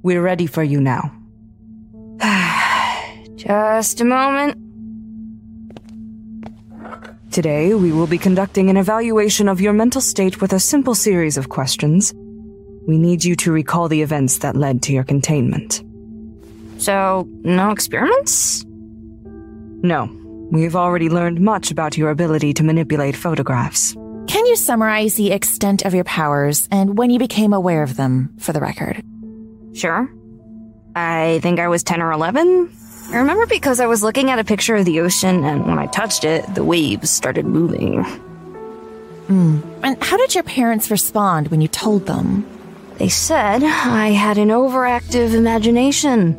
We're ready for you now. Just a moment. Today, we will be conducting an evaluation of your mental state with a simple series of questions. We need you to recall the events that led to your containment. So, no experiments? No. We've already learned much about your ability to manipulate photographs. Can you summarize the extent of your powers and when you became aware of them, for the record? Sure. I think I was 10 or 11. I remember because I was looking at a picture of the ocean, and when I touched it, the waves started moving. And how did your parents respond when you told them? They said I had an overactive imagination.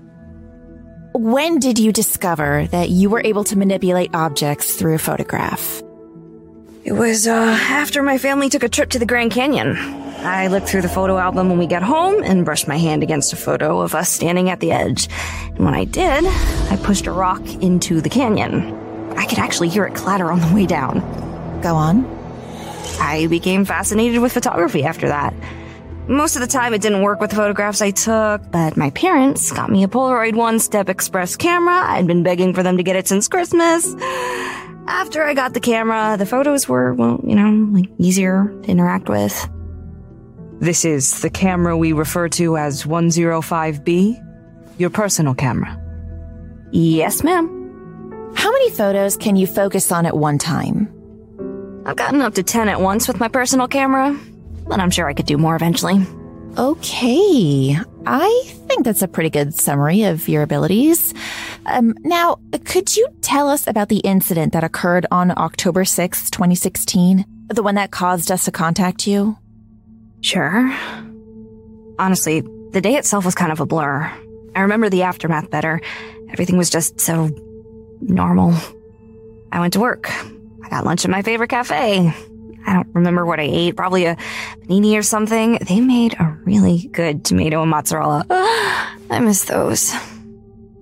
When did you discover that you were able to manipulate objects through a photograph? It was after my family took a trip to the Grand Canyon. I looked through the photo album when we got home and brushed my hand against a photo of us standing at the edge. And when I did, I pushed a rock into the canyon. I could actually hear it clatter on the way down. Go on. I became fascinated with photography after that. Most of the time it didn't work with the photographs I took, but my parents got me a Polaroid One-Step Express camera. I'd been begging for them to get it since Christmas. After I got the camera, the photos were, easier to interact with. This is the camera we refer to as 105B, your personal camera. Yes, ma'am. How many photos can you focus on at one time? I've gotten up to 10 at once with my personal camera, but I'm sure I could do more eventually. Okay, I think that's a pretty good summary of your abilities. Now, could you tell us about the incident that occurred on October 6th, 2016? The one that caused us to contact you? Sure. Honestly, the day itself was kind of a blur. I remember the aftermath better. Everything was just so normal. I went to work. I got lunch at my favorite cafe. I don't remember what I ate, probably a panini or something. They made a really good tomato and mozzarella. I miss those.